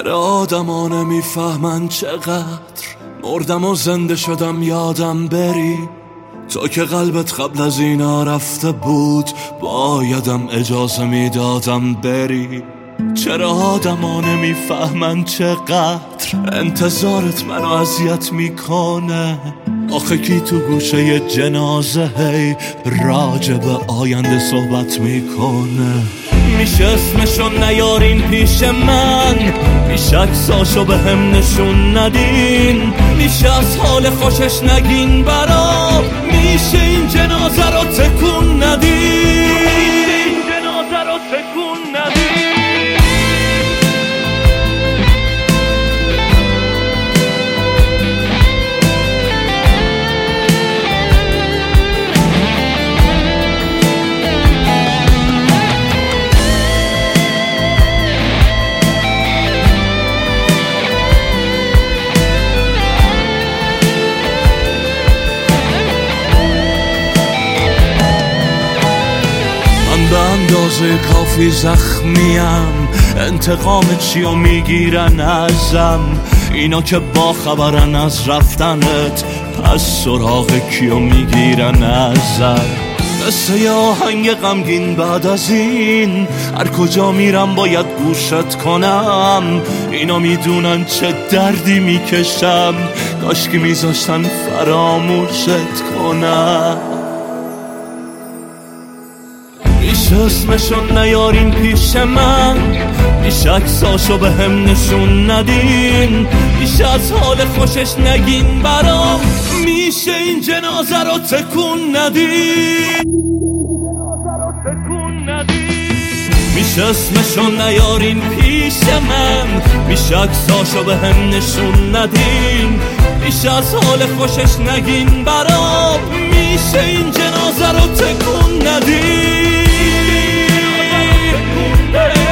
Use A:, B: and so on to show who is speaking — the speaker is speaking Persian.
A: چرا آدما نمیفهمن چقدر مردم و زنده شدم یادم بری. تو که قلبت قبل از اینا رفته بود بایدم اجازه میدادم بری. چرا آدما نمیفهمن چقدر انتظارت منو اذیت میکنه. آخه کی تو گوشه جنازه هی راجع به آینده صحبت میکنه. میشه اسمشو نیارین پیش من، میشه عکساشو به هم نشون ندین، میشه از حال خوشش نگین برام، میشه این جنازه رو تکون ندین، این جنازه رو تکون ندین. به اندازه کافی زخمیم، انتقام چیو میگیرن ازم اینا که با خبرن از رفتنت، پس سراغ کیو میگیرن ازم. مثل یه آهنگ غمگین بعد از این هر کجا میرم باید گوشت کنم. اینا میدونن چه دردی میکشم، کاشکی میذاشتن فراموشت کنم. میشه اسمشو نیارین پیش من، میشه عکساشو به هم نشون ندین، میشه از حال خوشش نگین برام، میشه این جنازه رو تکون ندین، میشه اسمشو نیارین پیش من، میشه عکساشو به هم نشون ندین، میشه از حال خوشش نگین برام، میشه این جنازه رو تکون ندین.